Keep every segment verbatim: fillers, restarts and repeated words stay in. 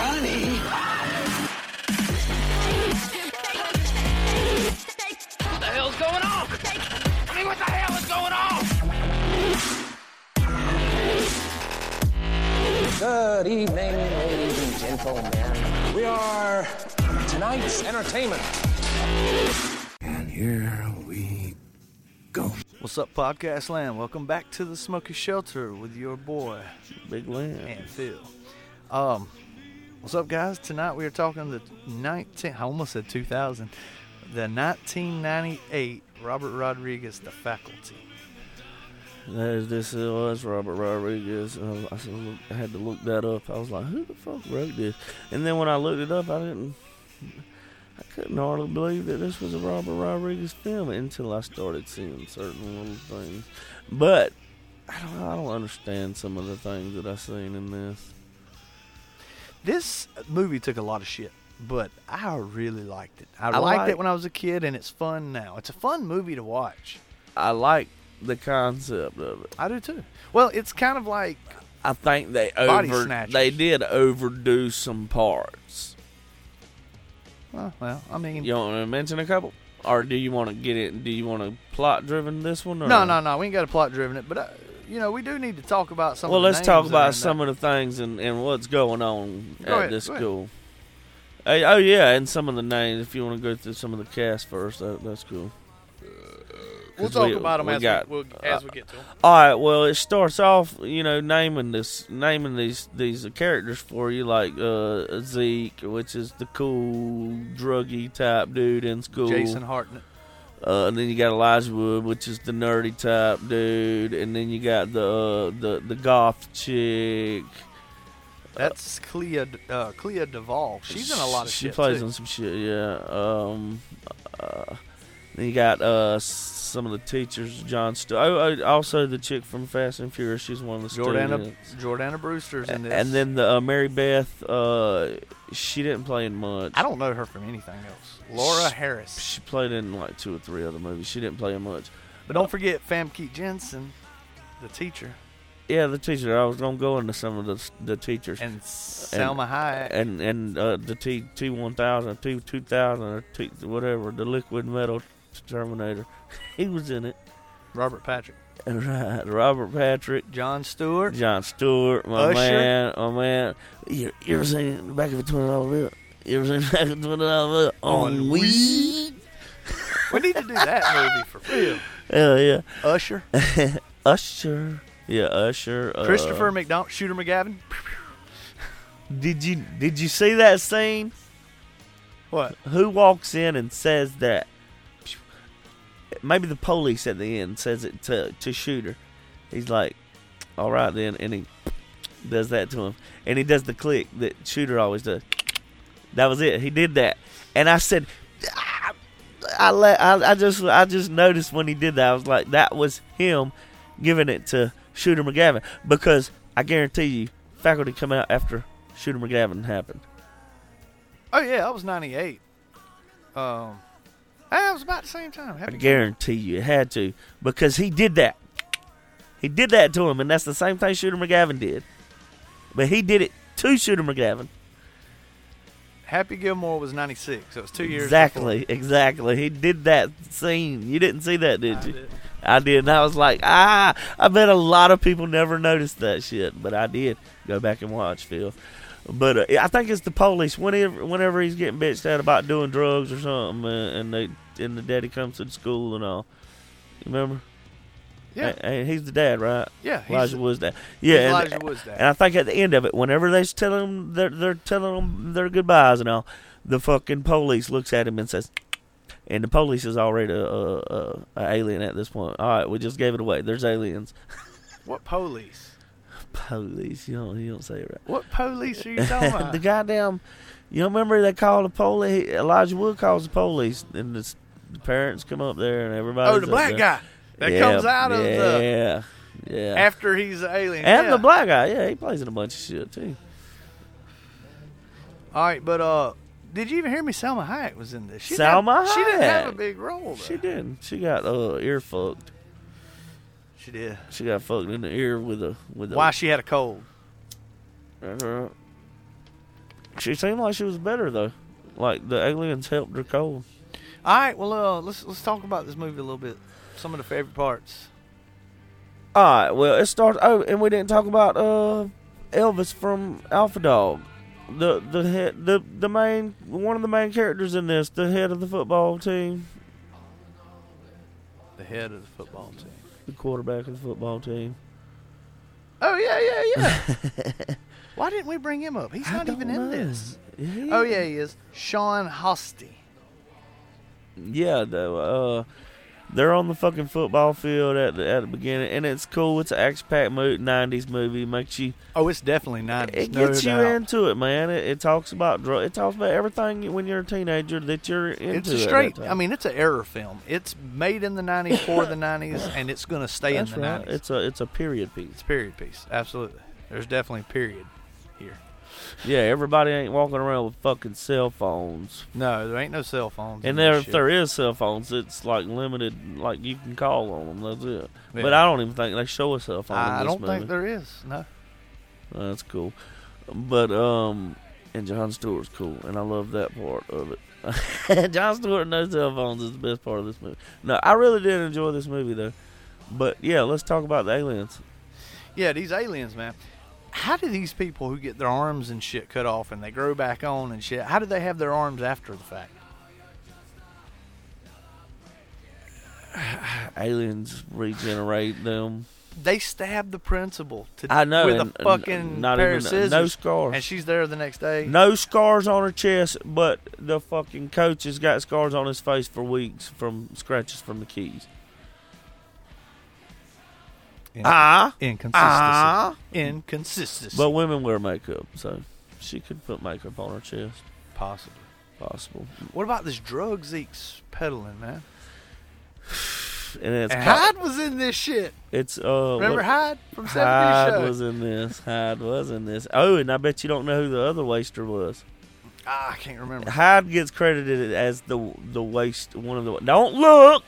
Johnny. What the hell's going on? I mean, what the hell is going on? Good evening, ladies and gentlemen. We are tonight's entertainment. And here we go. What's up, Podcast Land? Welcome back to the Smoky Shelter with your boy, Big Lamb and Phil. Um, what's up, guys? Tonight we are talking the nineteen. I almost said two thousand. The nineteen ninety-eight Robert Rodriguez, The Faculty. As this was Robert Rodriguez. Uh, I, look, I had to look that up. I was like, who the fuck wrote this? And then when I looked it up, I didn't. I couldn't hardly believe that this was a Robert Rodriguez film until I started seeing certain little things. But I don't, I don't understand some of the things that I seen in this. This movie took a lot of shit, but I really liked it. I, I liked like, it when I was a kid, and it's fun now. It's a fun movie to watch. I like the concept of it. I do too. Well, it's kind of like I think they Body over Snatchers. they did overdo some parts. Well, well, I mean, You want to mention a couple, or do you want to get it? Do you want to plot driven this one? Or? no, no, no. We ain't got a plot driven it, but uh, you know, we do need to talk about some. Well, of the let's names talk that are about in some that. of the things and, and what's going on Go at ahead, this go ahead. school. Hey, oh yeah, and some of the names. If you want to go through some of the cast first, that, that's cool. We'll 'Cause talk we- about them we as, got- we, we'll, as we get to them. All right. Well, it starts off, you know, naming this, naming these these characters for you, like uh, Zeke, which is the cool druggy type dude in school. Jason Hartnett. Uh, and then you got Elijah Wood, which is the nerdy type dude, and then you got the uh, the the goth chick. That's Clea uh, Clea Duvall. She's in a lot of she shit plays too. on some shit, yeah. Um, uh, then you got uh, some of the teachers, John Stu. Oh, oh, also the chick from Fast and Furious. She's one of the Jordana students. Jordana Brewster's in this. And then the uh, Mary Beth, uh, she didn't play in much. I don't know her from anything else. Laura She- Harris. She played in like two or three other movies. She didn't play in much. But don't forget Famke Jensen, the teacher, Yeah, the teacher. I was gonna go into some of the the teachers. and Selma Hayek. and and uh, the T T one thousand, T two thousand, or T whatever, the liquid metal Terminator, he was in it. Robert Patrick. Right, Robert Patrick, John Stewart. John Stewart, my Usher. man, my man. You, you ever seen the back of a twenty dollar bill? You ever seen the back of a twenty dollar bill on On weed? We need to do that movie for real. Hell yeah, Usher. Usher. Yeah, Usher. Uh, Christopher McDonald. Shooter McGavin. Did you did you see that scene? What? Who walks in and says that? Maybe the police at the end says it to, to Shooter. He's like, all right then, and he does that to him. And he does the click that Shooter always does. That was it. He did that. And I said, ah, I, let, I, I just I just noticed when he did that, I was like, that was him giving it to Shooter McGavin. Because I guarantee you, Faculty come out after Shooter McGavin happened. Oh yeah, that was ninety-eight. Um, that was about the same time. I Happy guarantee you it had to, because he did that. He did that to him, and that's the same thing Shooter McGavin did. But he did it to Shooter McGavin. Happy Gilmore was ninety-six. So it was two years. Exactly, exactly. He did that scene. You didn't see that, did before. you? I did. I did, and I was like, ah, I bet a lot of people never noticed that shit, but I did. Go back and watch, Phil. But uh, I think it's the police. Whenever, whenever he's getting bitched at about doing drugs or something, uh, and they and the daddy comes to the school and all. You remember? Yeah, And, and he's the dad, right? yeah. He's, Elijah Wood's dad. he's Yeah, and, Elijah Wood's dad. and I think at the end of it, whenever they're telling them, they're, they're telling them their goodbyes and all, the fucking police looks at him and says, and the police is already a, a, a, a alien at this point. All right, we just gave it away. There's aliens. What police? Police, you don't, you don't say it right. What police are you talking about? the goddamn, you don't remember they called the police? Elijah Wood calls the police, and the, the parents come up there and everybody. Oh, the black guy that comes out of the yeah, yeah. after he's an alien. And yeah. the black guy, yeah, he plays in a bunch of shit too. All right, but uh, did you even hear me? Selma Hayek was in this. She Salma didn't have, She didn't have a Hayek. big role. Though. She didn't. She got uh ear fucked. She did. She got fucked in the ear with a with a. Why she had a cold? Uh-huh. she seemed like she was better though. Like the aliens helped her cold. All right, well, uh, let's let's talk about this movie a little bit. Some of the favorite parts. All right, well, it starts. Oh, and we didn't talk about uh, Elvis from Alpha Dog, the the head, the the main one of the main characters in this, the head of the football team, The head of the football team. the quarterback of the football team. Oh yeah, yeah, yeah. Why didn't we bring him up? He's I not even don't in know. this. Yeah. Oh yeah, he is. Sean Hosty. Yeah, though. Uh, they're on the fucking football field at the at the beginning, and it's cool. It's an action-packed mo- nineties movie. Makes you. Oh, it's definitely nineties. It no gets you doubt. into it, man. It, it talks about drug. It talks about everything when you're a teenager that you're into. It's a at that straight. time. I mean, it's an error film. It's made in the nineties for the nineties, and it's going to stay That's in the right. nineties. It's a it's a period piece. It's a period piece. Absolutely. There's definitely a period here. Yeah, everybody ain't walking around with fucking cell phones. No, there ain't no cell phones. And in there, this if shit. there is cell phones, it's like limited. Like you can call on them. That's it. Yeah. But I don't even think they show a cell phone. in I this don't movie. think there is. No. Oh, that's cool. But um, and Jon Stewart's cool, and I love that part of it. Jon Stewart and no cell phones is the best part of this movie. No, I really did enjoy this movie though. But yeah, let's talk about the aliens. Yeah, these aliens, man. How do these people who get their arms and shit cut off and they grow back on and shit, how do they have their arms after the fact? Aliens regenerate them. They stab the principal to, I know, with and- a fucking not pair even- of scissors. no scars. And she's there the next day. No scars on her chest, but the fucking coach has got scars on his face for weeks from scratches from the keys. In- Ah, Inconsistency. ah. Inconsistency. But women wear makeup, so she could put makeup on her chest. Possibly. Possible. What about this drug Zeke's peddling, man? And it's And co- Hyde was in this shit. it's uh Remember what- Hyde from Hyde seventies Show? was in this. Hyde was in this. Oh, and I bet you don't know who the other waster was. Ah, I can't remember. Hyde gets credited as the the waste one of the. Don't look.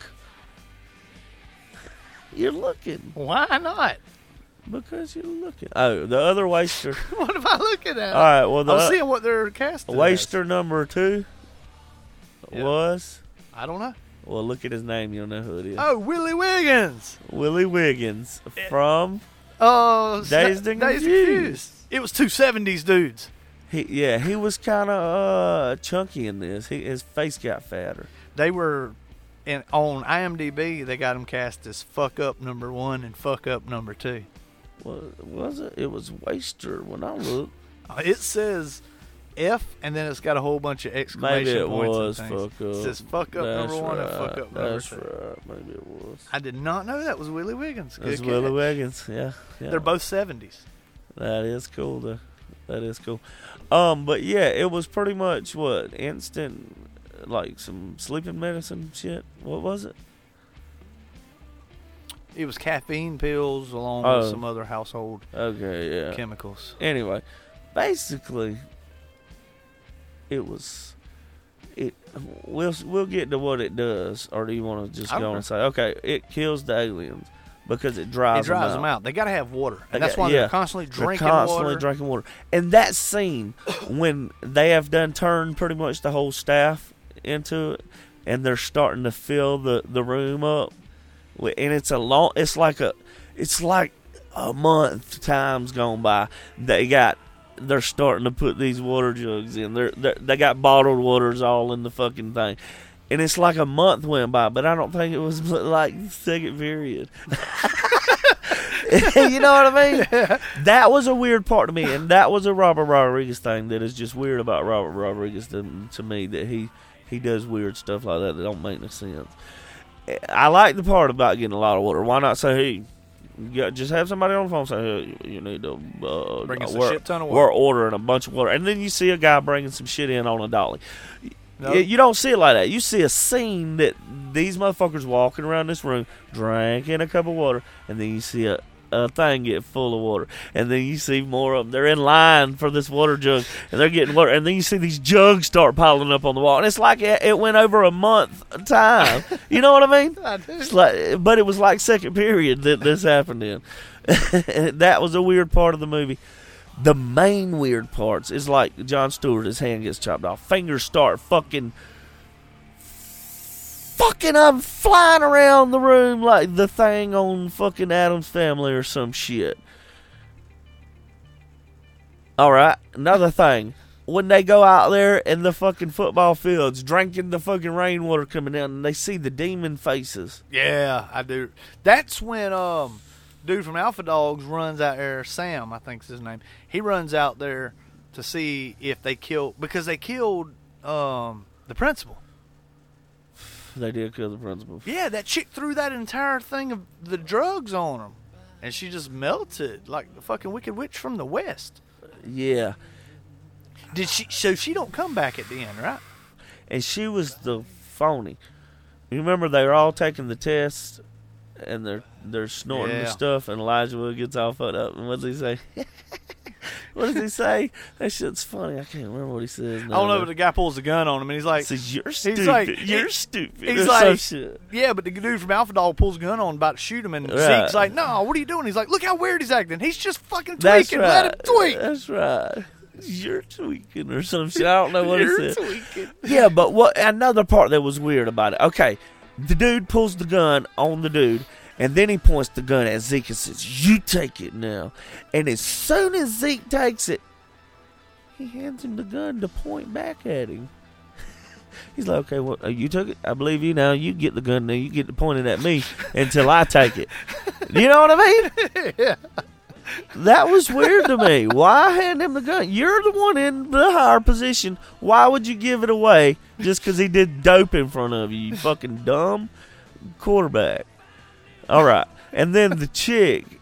You're looking Why not? because you're looking. Oh, the other waster. What am I looking at? All right. Well, the I'm seeing what they're casting. waster number two Yeah. was. as. I don't know. Well, look at his name. You'll know who it is. Oh, Willie Wiggins. Willie Wiggins from. Oh, Dazed and Confused. It was two seventies dudes. He yeah, he was kind of uh, chunky in this. He, his face got fatter. They were in on IMDb. They got him cast as fuck up number one and fuck up number two. Was, was it? It was waster when I looked. Uh, It says F, and then it's got a whole bunch of exclamation Maybe it points. was and things. fuck up. It says fuck up That's number one and right. fuck up number That's two. right. Maybe it was. I did not know that was Willie Wiggins. Good That's catch. Willie Wiggins. Yeah, yeah. They're both seventies. That is cool. Though. That is cool. Um, but yeah, it was pretty much what instant, like some sleeping medicine shit. What was it? It was caffeine pills along Oh. with some other household Okay, yeah. chemicals. Anyway, basically, it was. It. We'll we'll get to what it does, or do you want to just I go don't on know. and say, okay, it kills the aliens because it drives, It drives them them out. They got to have water, They and that's got- why yeah. they're constantly They're drinking constantly water. drinking water. And that scene when they have done turned pretty much the whole staff into it, and they're starting to fill the, the room up, wi- and it's a long. It's like a, it's like a month time's gone by. They got. They're starting to put these water jugs in. They're, they're they got bottled waters all in the fucking thing. And it's like a month went by, but I don't think it was like the second period. You know what I mean? That was a weird part to me, and that was a Robert Rodriguez thing that is just weird about Robert Rodriguez to, to me, that he, he does weird stuff like that that don't make no sense. I like the part about getting a lot of water. Why not say, hey, you got, just have somebody on the phone say, hey, you need to uh, Bring us a we're, shit ton of we're water. ordering a bunch of water. And then you see a guy bringing some shit in on a dolly. No. You, you don't see it like that. You see a scene that these motherfuckers walking around this room drinking a cup of water, and then you see a, a thing get full of water, and then you see more of them. They're in line for this water jug, and they're getting water, and then you see these jugs start piling up on the wall, and it's like it, it went over a month time. You know what I mean? I do. It's like, but it was like second period that this happened in. That was a weird part of the movie. The main weird parts is like John Stewart, his hand gets chopped off. Fingers start fucking... Fucking I'm flying around the room like the thing on fucking Addams Family or some shit. Alright, another thing. When they go out there in the fucking football fields drinking the fucking rainwater coming down and they see the demon faces. Yeah, I do. That's when um, dude from Alpha Dogs runs out there, Sam, I think's his name. He runs out there to see if they killed, because they killed um, the principal. They did kill the principal. Yeah, that chick threw that entire thing of the drugs on him. And she just melted like the fucking Wicked Witch from the West. Yeah. Did she? So she don't come back at the end, right? And she was the phony. You remember they were all taking the test and they're they're snorting Yeah. the stuff and Elijah Wood gets all fucked up and what does he say? What does he say? That shit's funny. I can't remember what he says. I don't know, but the guy pulls a gun on him and he's like, He says, you're stupid. like- you're he- stupid. he's or like- some shit. yeah, but the dude from Alpha Dog pulls a gun on him about to shoot him, and Right. Zeke's like, no, what are you doing? He's like, look how weird he's acting. He's just fucking That's tweaking. right. Let him tweak. That's right. You're tweaking or some shit. I don't know what You're he said. tweaking. Yeah, but what another part that was weird about it. Okay, the dude pulls the gun on the dude, and then he points the gun at Zeke and says, "You take it now." And as soon as Zeke takes it, he hands him the gun to point back at him. He's like, "Okay, well, you took it. I believe you now. You get the gun now. You get to point it at me until I take it." You know what I mean? Yeah. That was weird to me. Why hand him the gun? You're the one in the higher position. Why would you give it away just because he did dope in front of you? You fucking dumb quarterback. All right. And then the chick,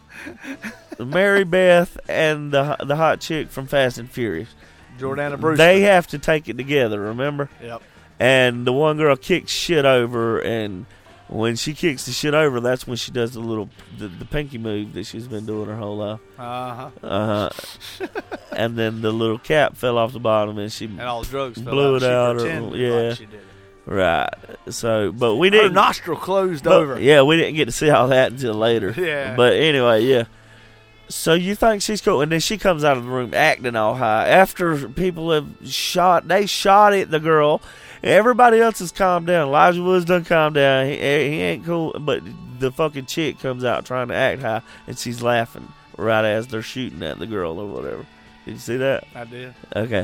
Mary Beth and the the hot chick from Fast and Furious. Jordana Brewster. They have to take it together, remember? Yep. And the one girl kicks shit over, and when she kicks the shit over, that's when she does the little the, the pinky move that she's been doing her whole life. Uh-huh. Uh huh. And then the little cap fell off the bottom, and she And all the drugs fell blew out. it She out. Or, pretended yeah, like she did it. right. So, but we Her didn't. nostril closed but- over. Yeah, we didn't get to see all that until later. Yeah. But anyway, yeah. So you think she's cool, and then she comes out of the room acting all high after people have shot. They shot at the girl. Everybody else has calmed down. Elijah Woods done calmed down. He, he ain't cool, but the fucking chick comes out trying to act high, and she's laughing right as they're shooting at the girl or whatever. Did you see that? I did. Okay.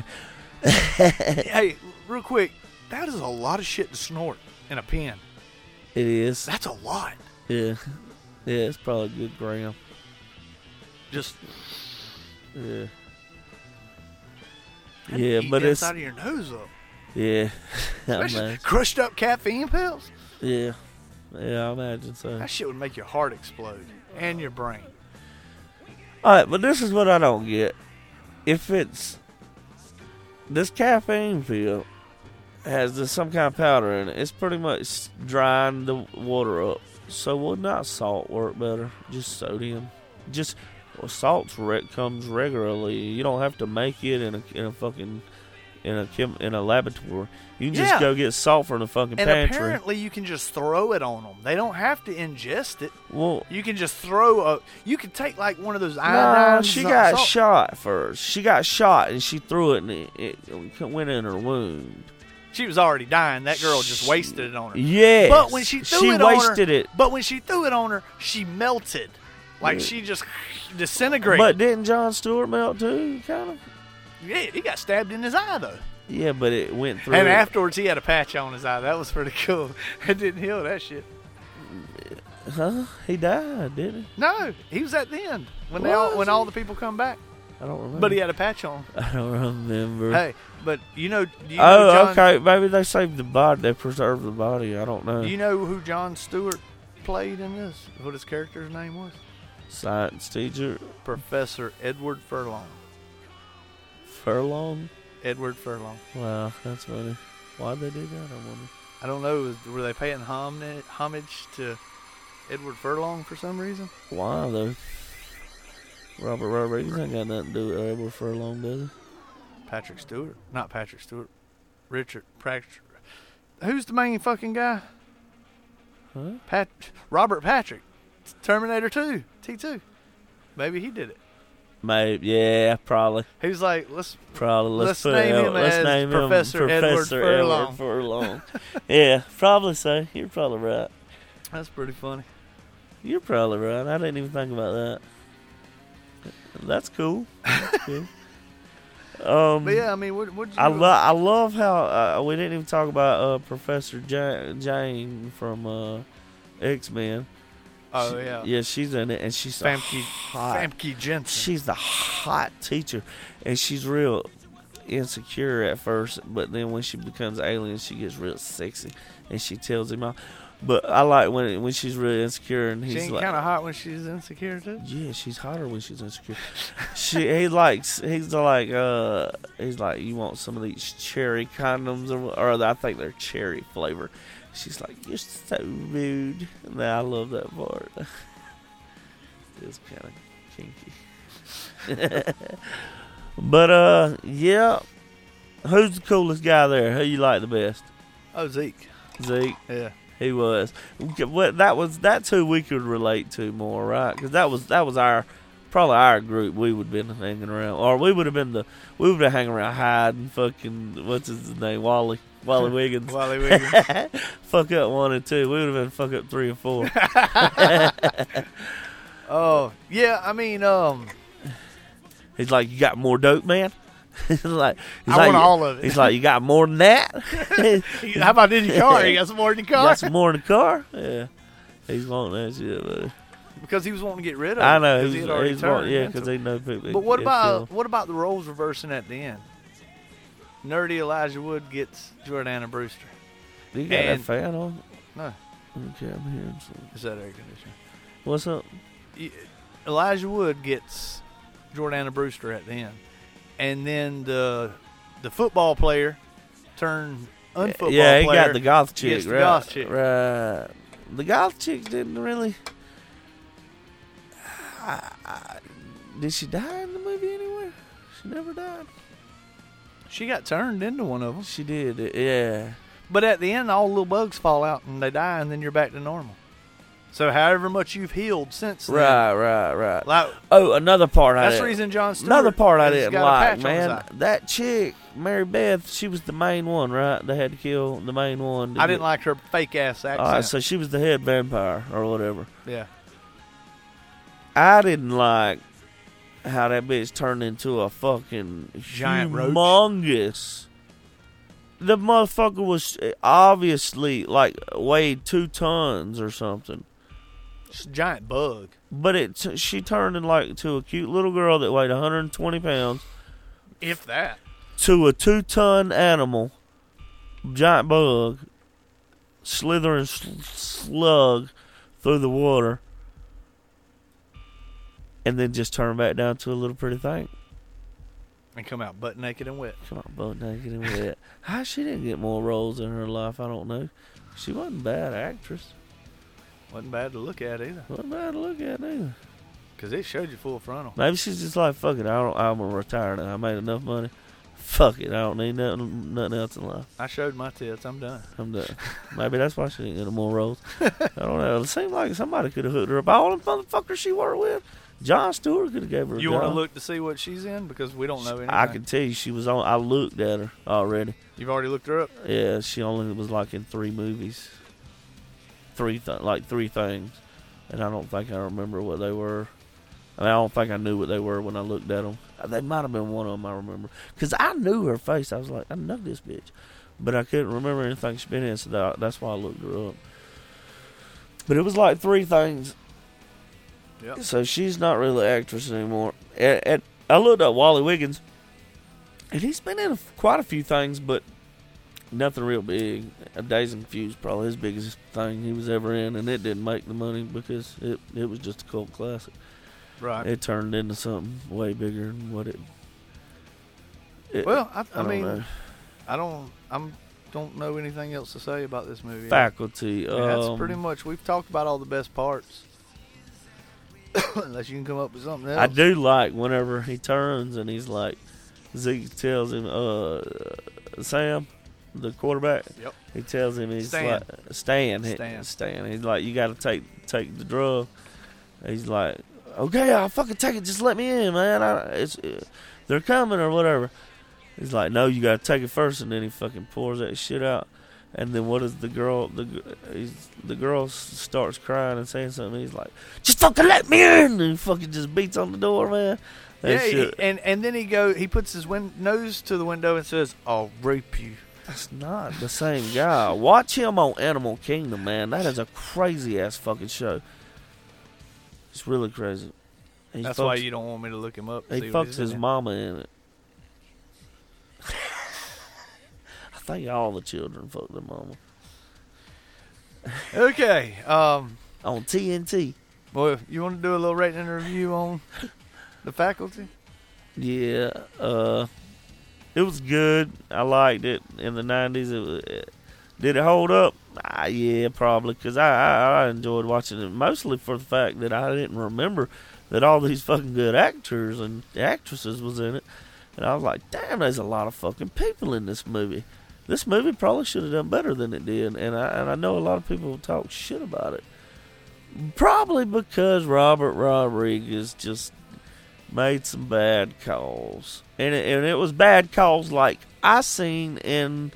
Hey, real quick, that is a lot of shit to snort in a pen. It is. That's a lot. Yeah. Yeah, it's probably a good gram. Just Yeah. how do you Yeah, eat but the it's inside of your nose up. yeah. I Especially imagine. crushed up caffeine pills. Yeah. Yeah, I imagine so. That shit would make your heart explode and your brain. All right, but this is what I don't get. If it's this caffeine pill has this, some kind of powder in it, it's pretty much drying the water up. So would not salt work better? Just sodium. Just well, salt's rec- comes regularly. You don't have to make it in a in a fucking in a chem- in a laboratory. You can just Yeah. go get salt from the fucking And pantry. apparently you can just throw it on them. They don't have to ingest it. Well, You can just throw a. You could take like one of those no, iodine. she zo- got salt- shot first. She got shot and she threw it and it, it went in her wound. She was already dying. That girl just wasted it on her. Yes. But when she threw she it on her, wasted it. But when she threw it on her, she melted. Like Yeah. she just disintegrated. But didn't John Stewart melt too? Kind of. yeah, he got stabbed in his eye though. Yeah, but it went through. And it. afterwards, he had a patch on his eye. That was pretty cool. It didn't heal that shit. Huh? He died, didn't he? No, he was at the end when they all, Was when he? all the people come back. I don't remember. But he had a patch on. I don't remember. Hey, but you know, do you know oh, John, okay. Maybe they saved the body. They preserved the body. I don't know. Do you know who John Stewart played in this? What his character's name was? Science teacher Professor Edward Furlong. Furlong. Edward Furlong. Wow, that's funny. Why'd they do that? I wonder. I don't know. Were they paying homage, homage to Edward Furlong for some reason? Why though? Robert Rodriguez ain't got nothing to do with Edward Furlong, does he? Patrick Stewart. Not Patrick Stewart. Richard Patrick. Who's the main fucking guy? Huh? Pat. Robert Patrick. Terminator two. T two. Maybe he did it. Maybe, yeah, probably. He was like, let's Probably. Let's, Let's put name it, him let's as name Professor him Edward Professor Furlong. Edward Furlong. Yeah, probably so. You're probably right. That's pretty funny. You're probably right. I didn't even think about that. That's cool. Yeah. Um, But yeah, I mean, what would you? I love I love how uh, we didn't even talk about uh, Professor ja- Jane from uh, X-Men. Oh She- yeah, yeah, she's in it, and she's Famke hot. Famke Jensen. She's the hot teacher, and she's real insecure at first, but then when she becomes alien, she gets real sexy, and she tells him off. But I like when when she's really insecure, and he's She ain't like, kind of hot when she's insecure too. yeah, she's hotter when she's insecure. she he likes he's like uh he's like, you want some of these cherry condoms or, or I think they're cherry flavor. She's like, you're so rude. And I love that part. It's kind of kinky. But uh yeah, who's the coolest guy there? Who you like the best? Oh, Zeke. Zeke. Yeah. He was. What that was. That's who we could relate to more, right? Because that was that was our probably our group. We would have been hanging around, or we would have been the we would have been hanging around Hyde and fucking what's his name, Wally Wally Wiggins. Wally Wiggins. Fuck up one and two. We would have been fuck up three and four. Oh yeah, I mean, um, He's like, you got more dope, man. He's like, he's I like, want all of it. He's like, you got more than that. How about in your car? You got some more in your You car? got some more in the car. Yeah, he's wanting that shit, buddy. Because he was wanting to get rid of it. I know. 'cause He's, he had already he's want, turned yeah, into because it. they know people. But what it'll about kill. what about the roles reversing at the end? Nerdy Elijah Wood gets Jordana Brewster. You got and- that fan on? No, Okay, I'm hearing something. is that air conditioner? What's up? Y- Elijah Wood gets Jordana Brewster at the end, and then the the football player turned unfootball yeah, he player. got the goth chick, gets the right? goth chick. Right. The goth chick didn't really. I, I, did she die in the movie anywhere? She never died. She got turned into one of them. She did, yeah. But at the end, all the little bugs fall out and they die, and then you're back to normal. So however much you've healed since then. Right, right, right. Like, Oh, another part I that's the didn't. reason John Stewart Another part I has didn't got a like, patch on his man. eye. That chick, Mary Beth, she was the main one, right? They had to kill the main one. I didn't like her fake ass accent. All right, so she was the head vampire or whatever. yeah. I didn't like how that bitch turned into a fucking Giant roach? humongous. The motherfucker was obviously like weighed two tons or something, Just a giant bug. but it t- she turned in like to a cute little girl that weighed one hundred twenty pounds If that. to a two ton animal, giant bug, slithering sl- slug through the water. And then just turn back down to a little pretty thing. And come out butt naked and wet. Come on, butt naked and wet. How she didn't get more roles in her life, I don't know. She wasn't a bad actress. Wasn't bad to look at either. Wasn't bad to look at either. Because it showed you full frontal. Maybe she's just like, fuck it, I don't, I'm gonna retire now. I made enough money. Fuck it, I don't need nothing, nothing else in life. I showed my tits. I'm done. I'm done. Maybe that's why she didn't get no more roles. I don't know. It seemed like somebody could have hooked her up. All the motherfuckers she worked with. John Stewart could have gave her a You want to job. look to see what she's in? Because we don't know anything. I can tell you she was on. I looked at her already. You've already looked her up? Yeah, she only was like in three movies, three th- like three things, and I don't think I remember what they were. I mean, I don't think I knew what they were when I looked at them. They might have been one of them. I remember because I knew her face. I was like, I know this bitch, but I couldn't remember anything she'd been in. So that, that's why I looked her up. But it was like three things. Yep. So she's not really an actress anymore. And, and I looked up Wally Wiggins, and he's been in a, quite a few things, but nothing real big. A Dazed and Confused probably his biggest thing he was ever in, and it didn't make the money because it it was just a cult classic. Right. It turned into something way bigger than what it. it well, I, I, I don't mean, know. I don't, I'm, don't know anything else to say about this movie. Faculty. I mean, that's um, pretty much. We've talked about all the best parts. Unless you can come up with something else. I do like whenever he turns and he's like, Zeke tells him, uh, Sam, the quarterback. Yep. He tells him he's Stan. like Stan. he- Stan. Stan. He's like, you got to take take the drug. He's like, okay, I'll fucking take it. Just let me in, man. I, it's uh, they're coming or whatever. He's like, no, you gotta take it first, and then he fucking pours that shit out. And then what is the girl? The he's, the girl starts crying and saying something. He's like, just fucking let me in, and he fucking just beats on the door, man. That yeah, shit. he, and and then he go. He puts his win- nose to the window and says, "I'll rape you." That's not the same guy. Watch him on Animal Kingdom, man. That is a crazy ass fucking show. It's really crazy. He That's fucks, why you don't want me to look him up. He see what fucks he's his in. mama in it. I think all the children fuck their mama. Okay. Um. On T N T. Well, you want to do a little rating and review on The Faculty? Yeah. Uh, it was good. I liked it in the nineties. It, was, it did it hold up? Ah, yeah, probably, because I, I I enjoyed watching it mostly for the fact that I didn't remember that all these fucking good actors and actresses was in it, and I was like, damn, there's a lot of fucking people in this movie. This movie probably should have done better than it did, and I and I know a lot of people talk shit about it. Probably because Robert Rodriguez just made some bad calls, and it, and it was bad calls like I seen in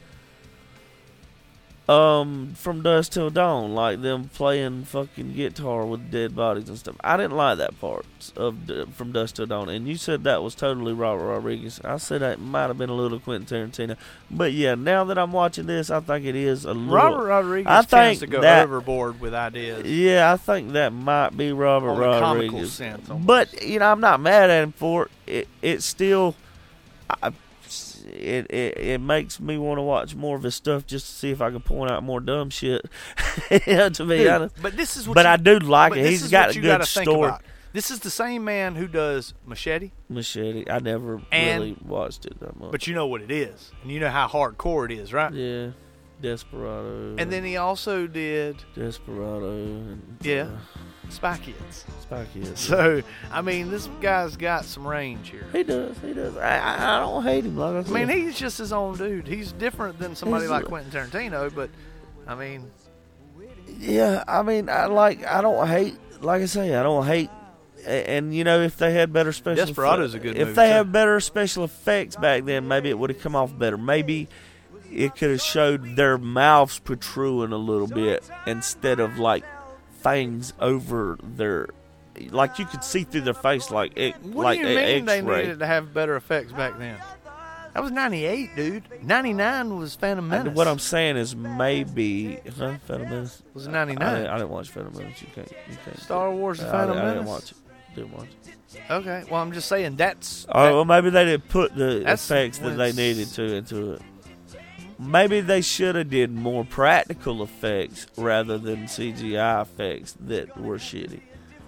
um From Dusk Till Dawn, like them playing fucking guitar with dead bodies and stuff. I didn't like that part of the, From Dusk Till Dawn, and you said that was totally Robert Rodriguez. I said that might have been a little Quentin Tarantino, but yeah, now that I'm watching this, I think it is a little. Robert Rodriguez I tends think to go that- overboard with ideas. Yeah, I think that might be Robert On the comical Rodriguez. sense, almost. But you know, I'm not mad at him for it. It, it still, I, it, it it makes me want to watch more of his stuff just to see if I can point out more dumb shit. Yeah, to be Dude, honest, but this is what but you, I do like but it. this He's is got what a you good gotta think story. about. This is the same man who does Machete, Machete. I never And- really watched it that much. but you know what it is, and you know how hardcore it is, right? yeah, Desperado. And then he also did Desperado. And, Yeah. uh, Spy Kids. Spy Kids. So, I mean, this guy's got some range here. he does. He does. I, I, I don't hate him. Like I I said. mean, he's just his own dude. He's different than somebody He's like a- Quentin Tarantino, but, I mean, Yeah, I mean, I like. I don't hate. Like I say, I don't hate. a- And you know, if they had better special, Desperado's effects, a good If movie, they too. had better special effects back then, maybe it would have come off better. Maybe it could have showed their mouths protruding a little bit instead of like fangs over their. Like you could see through their face, like it, what like do you a mean they X-ray. needed to have better effects back then? That was ninety-eight, dude. ninety-nine was Phantom Menace. And what I'm saying is maybe huh? Phantom Menace. was I, ninety-nine. didn't- I didn't watch Phantom Menace. You can't. You can't. Star Wars: The I, Phantom I, I Menace. didn't watch it. Didn't watch it. Okay, well, I'm just saying that's. Oh, that- well, maybe they didn't put the That's effects that when they it's- needed to into it. Maybe they should have did more practical effects rather than C G I effects that were shitty.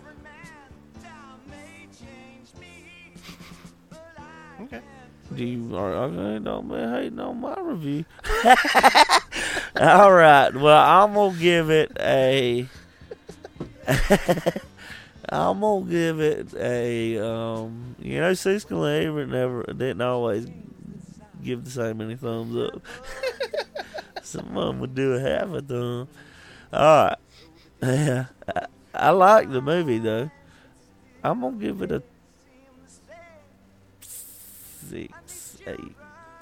okay. Do you are okay? Don't be hating on my review. All right. Well, I'm gonna give it a. I'm gonna give it a. Um, you know, Siskel and Ebert never didn't always give the same many thumbs up. Some of them would do a half a thumb. All right. Yeah, I, I like the movie though. I'm gonna give it a six, eight.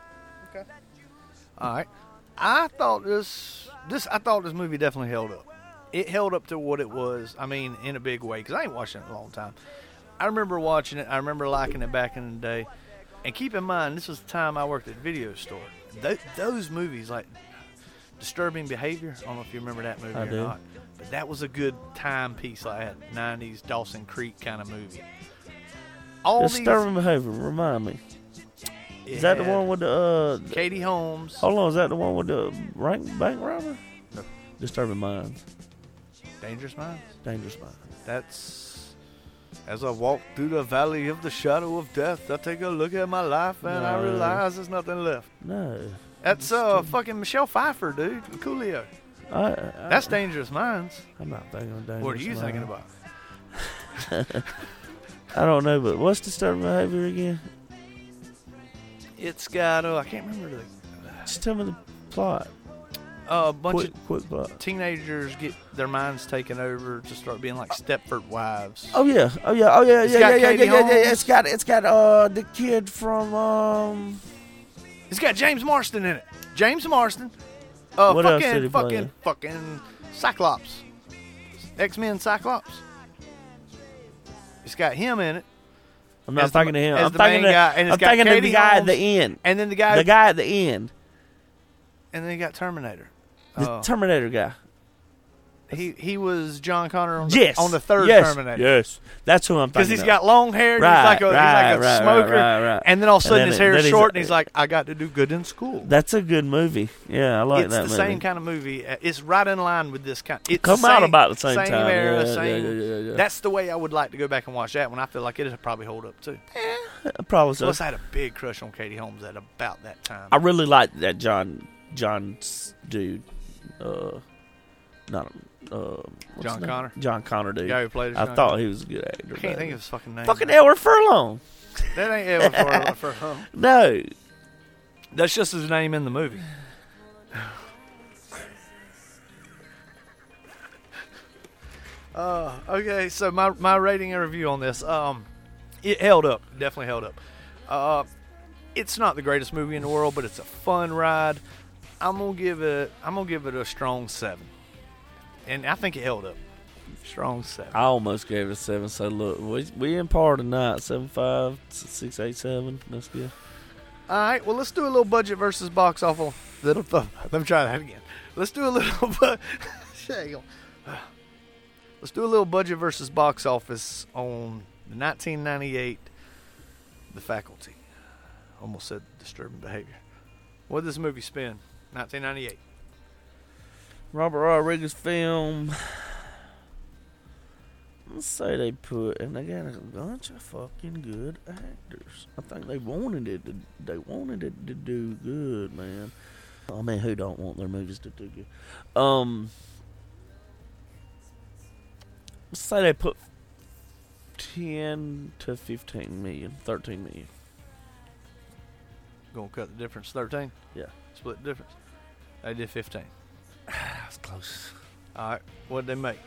All right. I thought this this I thought this movie definitely held up. It held up to what it was. I mean, in a big way, because I ain't watched it in a long time. I remember watching it. I remember liking it back in the day. And keep in mind, this was the time I worked at a video store. Th- those movies, like Disturbing Behavior, I don't know if you remember that movie I or do. not. But that was a good timepiece, like that nineties Dawson Creek kind of movie. All Disturbing Behavior, remind me. these, Is that the it had one with the, uh, Katie Holmes? hold on, is that the one with the rank bank robber? No. Disturbing Minds. Dangerous Minds? Dangerous Minds. That's as I walk through the valley of the shadow of death, I take a look at my life and I No. realize there's nothing left. No. That's uh fucking Michelle Pfeiffer, dude. Coolio. I, I, That's Dangerous Minds. I'm not thinking of Dangerous What are you Minds. thinking about? I don't know, but what's Disturbing Behavior again? It's got uh, I can't remember the Just tell me the plot. a bunch quick, of quick plot. teenagers get their minds taken over to start being like Stepford wives. Oh yeah, oh yeah, oh yeah, It's yeah, got yeah, yeah, Katie yeah, yeah, yeah. Holmes. It's got it's got uh the kid from um. It's got James Marsden in it. James Marsden. Uh, What else fucking, did he play fucking, in? fucking Cyclops. X-Men Cyclops. It's got him in it. I'm not As the- thinking of him. as I'm the thinking main of, guy, and it's I'm got thinking of Katie the guy at Holmes. the end. And then the guy, The guy at the end, and then you got Terminator. the Uh, Terminator guy. he he was John Connor on the, Yes, on the third yes, Terminator. Yes, that's who I'm thinking. Because he's of. got long hair, and Right, he's like a, right, he's like a right, smoker, right, right, right. and then all of a And sudden then his it- hair then is he's short, a- and he's like, I got to do good in school. That's a good movie. Yeah, I like it's that the movie. same kind of movie. Uh, It's right in line with this kind. It's Come the out same, about the same same time. Era, Yeah, same, yeah, yeah, yeah, yeah. That's the way I would like to go back and watch that one. I feel like it'll probably hold up too. Probably so. Plus, I had a big crush on Katie Holmes at about that time. I really like that John John s- dude. Uh, not uh, what's John his name? Connor? John Connor dude. The guy who played I John thought Connor. he was a good actor. I can't but- think of his fucking name. Fucking Edward Furlong. That ain't ever for, for him. No. That's just his name in the movie. Uh, okay, so my my rating and review on this, um, it held up, definitely held up. Uh, it's not the greatest movie in the world, but it's a fun ride. I'm gonna give it, I'm gonna give it a strong seven, and I think it held up. Strong seven. I almost gave it a seven. So look, we we in par tonight. Seven five, six eight seven. That's good. All right, well, let's do a little budget versus box office. Little, th- let me try that again. Let's do a little. Bu- Hang on. Let's do a little budget versus box office on the nineteen ninety-eight The Faculty. Almost said Disturbing Behavior. What did this movie spend? nineteen ninety-eight Robert Rodriguez film. Let's say they put, and they got a bunch of fucking good actors. I think they wanted it to, they wanted it to do good, man. I mean, who don't want their movies to do good? Um, let's say they put ten to fifteen million, thirteen million. Gonna cut the difference. thirteen Yeah, Split the difference. They did fifteen. that's close. All right. What did they make?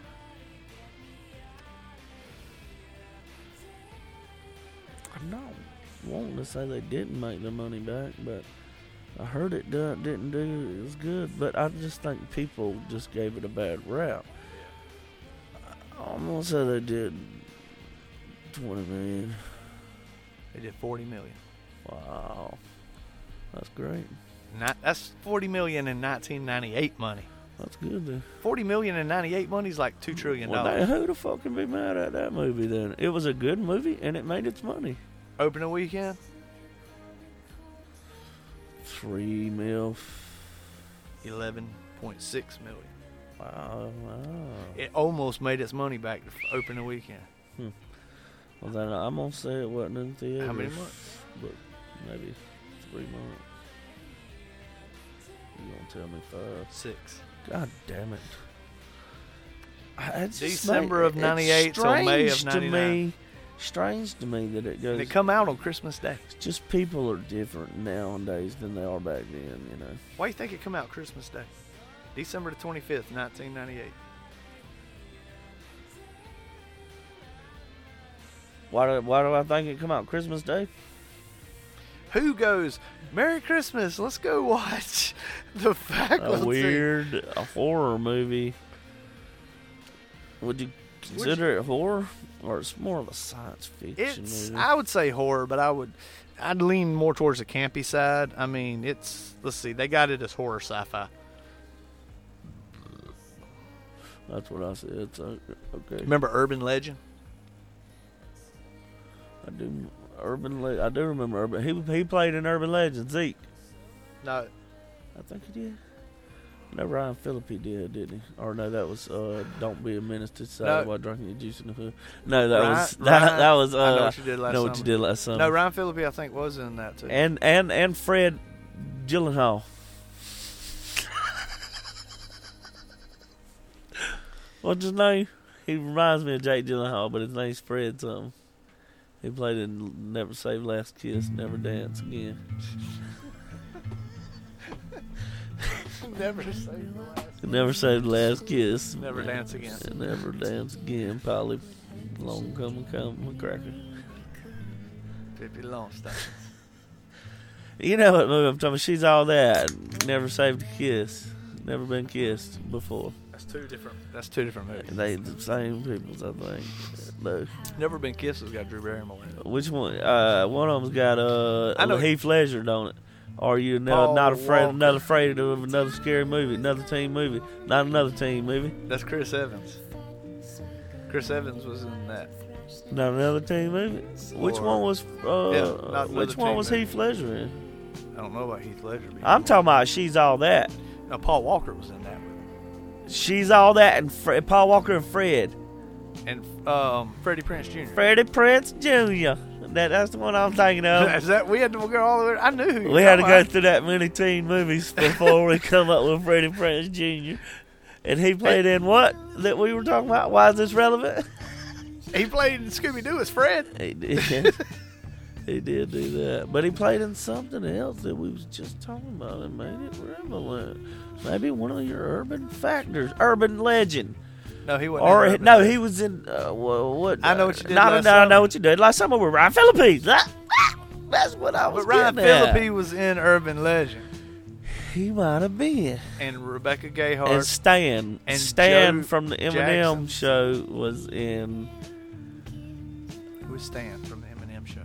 I'm not wanting to say they didn't make the money back, but I heard it do, didn't do as good. But I just think people just gave it a bad rap. I'm gonna say they did twenty million. They did forty million. Wow, that's great. Not, that's forty million in nineteen ninety-eight money. That's good then. forty million in ninety-eight money is like two trillion Well, dollars. now, who the fuck can be mad at that movie then? It was a good movie and it made its money. Opening weekend, Three mil. eleven point six million. Wow, wow. It almost made its money back to opening weekend. Well, then I'm gonna say it wasn't in theaters. How many months? But maybe three months. You gonna tell me five? Six. God damn it! I- it's just December made- of ninety-eight it's till May of strange to ninety-nine. me. Strange to me that it goes. And it come out on Christmas Day. It's just people are different nowadays than they are back then. You know. Why do you think it come out Christmas Day? December the twenty-fifth, nineteen ninety-eight. Why do Why do I think it come out Christmas Day? Who goes, Merry Christmas, let's go watch The Faculty? A weird a horror movie. Would you consider it horror, or it's more of a science fiction It's, movie? I would say horror, but I would, I'd lean more towards the campy side. I mean, it's, let's see, they got it as horror sci-fi. That's what I said. It's uh, okay. Remember Urban Legend? I do Urban. Le- I do remember Urban. He he played in Urban Legend. Zeke. No, I think he did. No, Ryan Phillippe did, didn't he? Or no, that was uh, "Don't Be a Menace to Society No. While Drinking Your Juice in the Hood." No, that Ryan- was that. Ryan- that was. Uh, I know what you did last know what you summer. did last summer. no, Ryan Phillippe I think was in that too. and and and Fred Gyllenhaal. What's his name? He reminds me of Jake Gyllenhaal, but his name's Fred something. He played in Never Save Last Kiss, Never Dance Again. Never say the last. Never say the last kiss. Never dance again. Never dance again. Polly, long come and come, a cracker. Pippi Longstockings. You know what movie I'm talking about? She's All That. Never saved a kiss. Never been kissed before. That's two different. That's two different movies. They the same peoples, I think. No. Never Been Kissed has got Drew Barrymore in it. Which one? Uh, one of them's got uh, I know- Heath Ledger, don't it? Are you no, Paul not afraid? Walker. Not afraid of another scary movie? Another teen movie? Not another teen movie? That's Chris Evans. Chris Evans was in that. Not another teen movie? Which Or- one was? Uh, Yeah, not which another one teen was movie. Heath Ledger in? I don't know about Heath Ledger. being I'm in talking about She's All That. it. No, Paul Walker was in that movie. She's All That, and Fre- Paul Walker and Fred. And um, Freddie Prinze Junior Freddie Prinze Junior That that's the one I'm thinking of. Is that we had to go all the way? I knew who you We were had to talking go about. through that many teen movies before we come up with Freddie Prinze Junior And he played in what that we were talking about? Why is this relevant? He played in Scooby Doo as Fred. He did. He did do that. But he played in something else that we was just talking about and made it relevant. Maybe one of your urban factors. Urban legend. No, he wasn't. Or in Urban no, Legend. he was in uh, well, what? I Know What You Did Not, Last no, I Summer. know what you did last summer with Ryan Phillippe. That, that's what I was But Ryan getting at. Phillippe was in Urban Legend, He might have been. and Rebecca Gayheart. And Stan. and Stan Joe from the Eminem Jackson. show was in. Who was Stan from the Eminem show?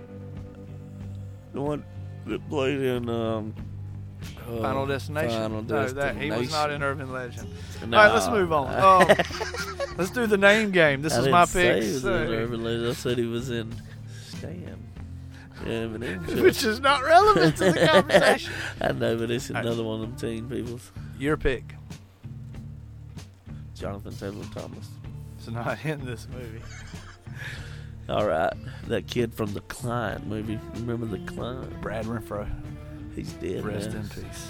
The one that played in. Um, uh, Final Destination. Final no, that he was not in Destination. Urban Legend. No. All right, let's move on. Um, let's do the name game. This I is didn't my say pick, he was so- in Urban Legend. I said he was in Stan. Eminem show. which is not relevant to the conversation. I know, but it's All right. another one of them teen people's. Your pick. Jonathan Taylor Thomas. It's not in this movie. All right, that kid from the Client movie. Remember the Client? Brad Renfro. He's dead. Rest now. in peace.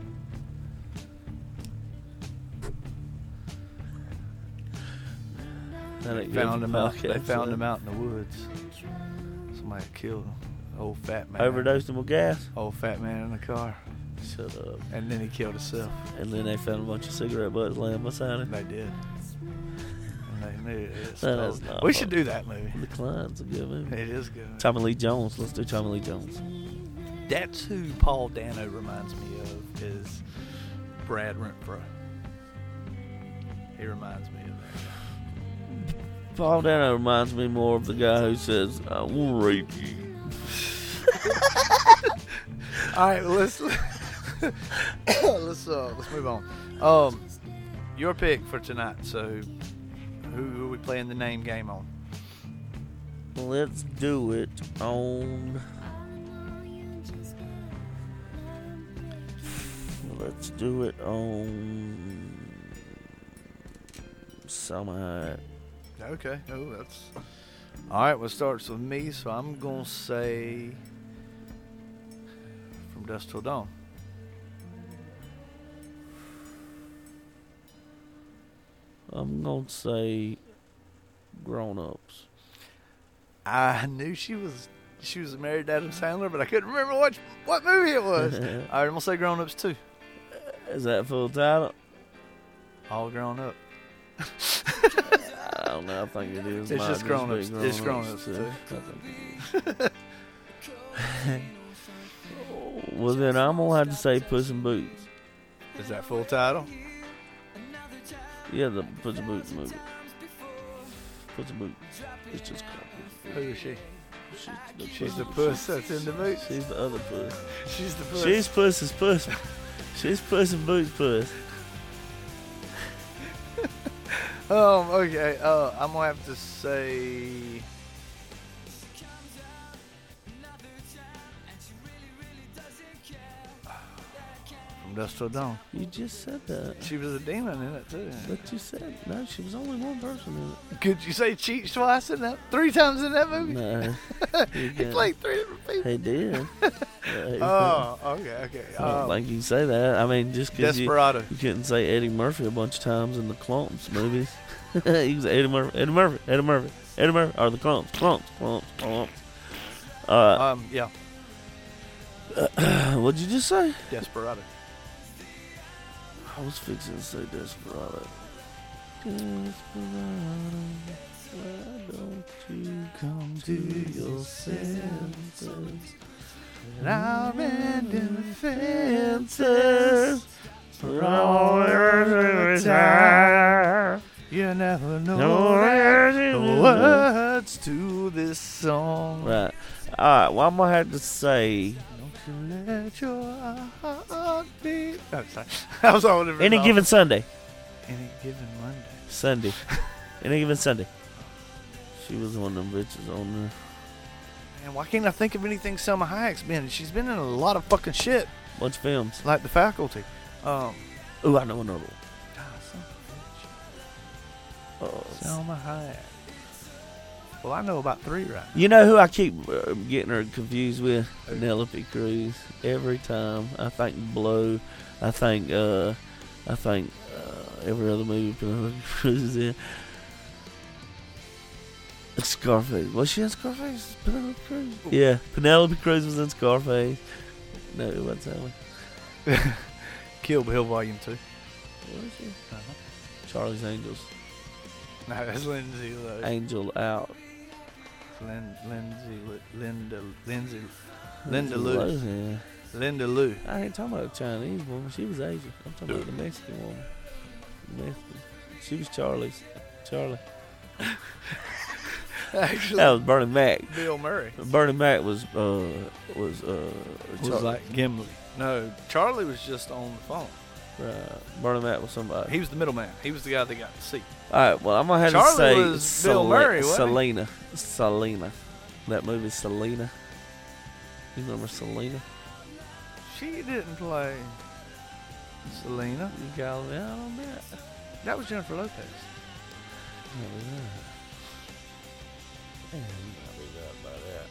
That ain't They good found for him out. They podcasts, found huh? him out in the woods. Somebody killed him. Old fat man. Overdosed him with gas. Old fat man in the car, Shut up. and then he killed himself. And then they found a bunch of cigarette butts laying beside him. They did. And they knew it. That is not we fun. should do that movie. The Client's a good movie. It is good. Tommy Lee Jones. Let's do Tommy Lee Jones. That's who Paul Dano reminds me of. Is Brad Renfro. He reminds me of that. Paul Dano reminds me more of the guy who says, "I will rape you." All right, let's let's uh, let's move on. Um, your pick for tonight. So, who, who are we playing the name game on? Let's do it on. Let's do it on. Summer. Okay. Oh, that's all right. Well, it starts with me, so I'm gonna say From Dusk Till Dawn. I'm gonna say Grown Ups. I knew she was she was married to Adam Sandler, but I couldn't remember what what movie it was. All right, I'm gonna say Grown Ups too. Is that full title? All grown up. I don't know. I think it is. It's Might just be Grown Ups. It's Grown Ups, too. too. I think it is. Well, then I'm gonna have to say Puss in Boots. Is that full title? Yeah, the Puss in Boots movie. Puss in Boots. It's just called. Who is she? She's the, She's the puss that's in the boots. She's the other puss. She's the puss. She's Puss is Puss. She's Puss in Boots Puss. Um. Okay. Uh, I'm gonna have to say. From Dusk Till Dawn. You just said that. She was a demon in it too. But you said no. She was only one person in Could you say cheats twice in that? Three times in that it. movie? No, you He can't. played three different people. He did. Yeah, Oh. Okay. Okay. I don't Um, think you can say that. I mean, just because you, Desperado. you couldn't say Eddie Murphy a bunch of times in the Clumps movies. You was Eddie Murphy, Eddie Murphy, Eddie Murphy, Eddie Murphy, or the Clumps, Clumps, Clumps, Clumps. Uh, Um. Yeah. what'd you just say? Desperado. I was fixing to say Desperado. Desperado, why don't you come to your senses? Now I'm in defenses. For all the time. You never know No, the words to this song. Right. Alright, well, I'm going to have to say. Don't you let your heart beat. Oh, sorry. I was on it. Any given Sunday. Any given Monday. Sunday. Any given Sunday. She was one of them bitches on there. Man, why can't I think of anything Selma Hayek's been in? She's been in a lot of fucking shit. Bunch of films. Like The Faculty. Um, Ooh, I know another one. God, son of a bitch. Oh, Selma Hayek. Well, I know about three right now. you know who I keep uh, getting her confused with? Penelope Cruz. Every time. I think Blow. I think, uh, I think, uh, every other movie Penelope Cruz is in. Scarface. Was she in Scarface? Penelope Cruz? Yeah. Penelope Cruz was in Scarface. No, what's that one? Kill Bill Volume two. What is she? Uh-huh. Charlie's Angels. No, that's Lindsay Lowe. Angel Out. Lin, Lindsay, Li- Linda, Lindsay, Linda Lou. Yeah. Linda Lou. I ain't talking about a Chinese woman. She was Asian. I'm talking about the Mexican woman. Mexican. She was Charlie's. Charlie. Actually, That was Bernie Mac. Bill Murray Bernie Mac was uh was uh was Char- like Gimli. No, Charlie was just on the phone. right. Bernie Mac was somebody. He was the middleman. He was the guy that got the seat. All right. Well, I'm gonna have Charlie to say was Bill Murray, wasn't he? Selena. Selena. That movie Selena. You remember Selena? She didn't play Selena. You got me out on that. That was Jennifer Lopez. Yeah, I'll be right by that.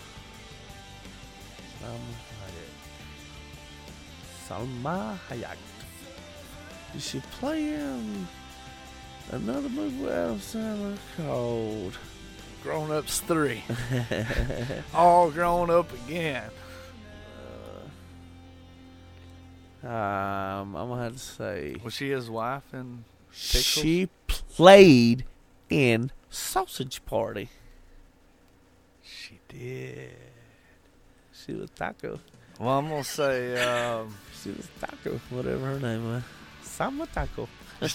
Salma Hayek. Salma Hayek. Did she play in another movie with Adam Sandler called Grown Ups three. All grown up again. uh, um, I'm gonna have to say Was she his wife in Pixels? she played in Sausage Party. She did. She was Taco. Well, I'm gonna say um, She was Taco, whatever her name was. Salma Taco.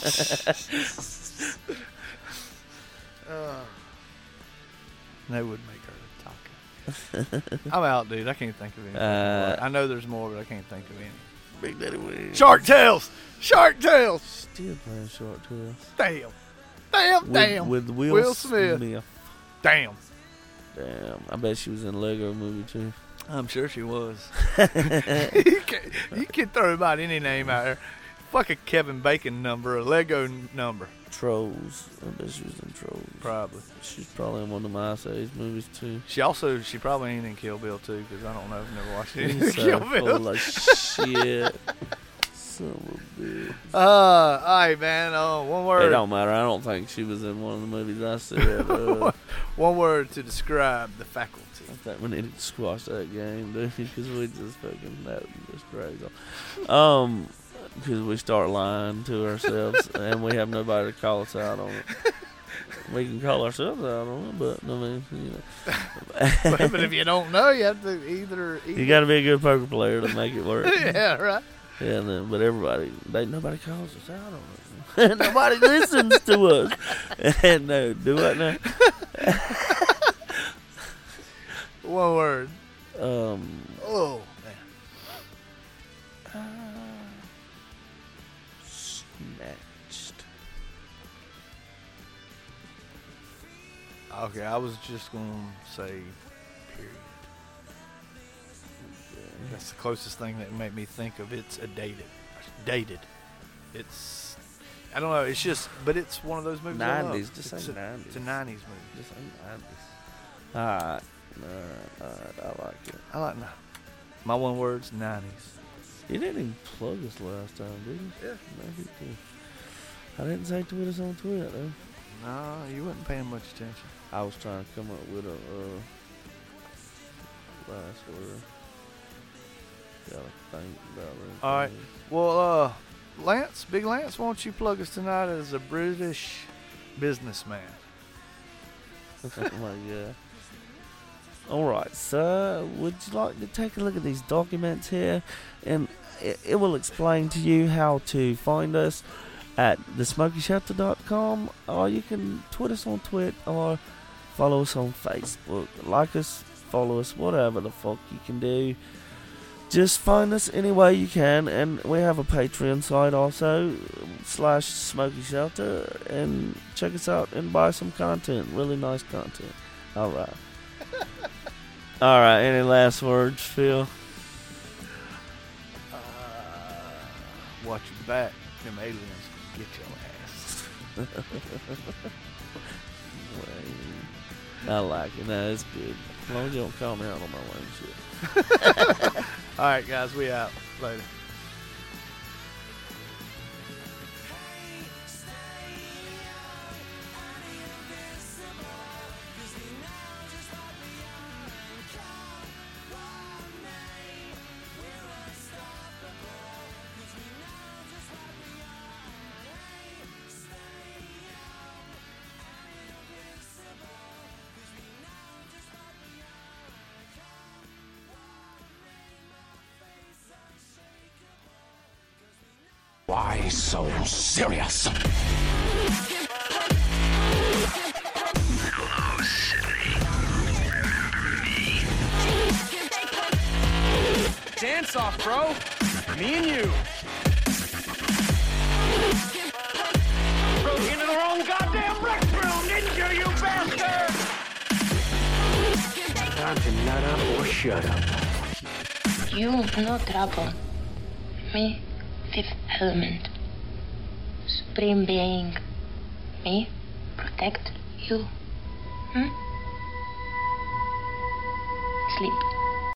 uh, that would make her a taco. I'm out, dude. I can't think of any. Uh, I know there's more, but I can't think of any. Big Daddy Wings. Shark Tales. Shark Tales. Still playing Shark Tales. Damn. Damn. With, damn. with Will, Will Smith. Smith. Damn. Damn. I bet she was in Lego movie too. I'm sure she was. you, can, you can throw about any name out there. Fuck a Kevin Bacon number, a Lego n- number. Trolls. I bet she was in Trolls. Probably. She's probably in one of my Ice Age movies too. She also, she probably ain't in Kill Bill too, because I don't know. I've never watched any He's of so Kill Bill. full of shit. Son of a bitch. Uh, all right, man. Uh, one It word. don't matter. I don't think she was in one of the movies I said. Uh, One word to describe The Faculty. I think we need to squash that game, dude, because we just fucking that just drags on. Um, because we start lying to ourselves and we have nobody to call us out on it. We can call ourselves out on it, but I mean, you know, but, but if you don't know, you have to either. either you got to be a good poker player to make it work. yeah, right. Yeah, and then, but everybody, they nobody calls us out on it. Nobody listens to us. No, do what now? One word. Um. Oh man. Snatched. Okay, I was just gonna say period. That's the closest thing that made me think of it's a dated. Dated. It's I don't know, it's just but it's one of those movies. I love. Nineties, just it's say a, nineties. It's a nineties movie. Just say nineties. Alright. Alright, alright, I like it. I like that. My one word's nineties. You didn't even plug us last time, did you? Yeah. Maybe you did. I didn't say tweet us on Twitter, though. No, you wasn't paying much attention. I was trying to come up with a uh, last word. Gotta think about it. All right. Well, uh, Lance, Big Lance, why don't you plug us tonight as a British businessman? Oh my god. Alright, so would you like to take a look at these documents here? And it, it will explain to you how to find us at the smoky shelter dot com, or you can tweet us on Twitter or follow us on Facebook. Like us, follow us, whatever the fuck you can do. Just find us any way you can, and we have a Patreon site also, slash Smoky Shelter, and check us out and buy some content, really nice content. Alright. Alright, any last words, Phil? Uh, watch your back. Them aliens can get your ass. I like it. No, it's good. As long as you don't call me out on my lame shit. Alright, guys, we out. Later. Why so serious? Hello, Sydney. Remember me? Dance off, bro. Me and you. Broke into the wrong goddamn restroom, didn't you, you bastard? Time to nut up or shut up. You no trouble. Me, fifth element. Supreme being. Me, protect you. Hmm? Sleep.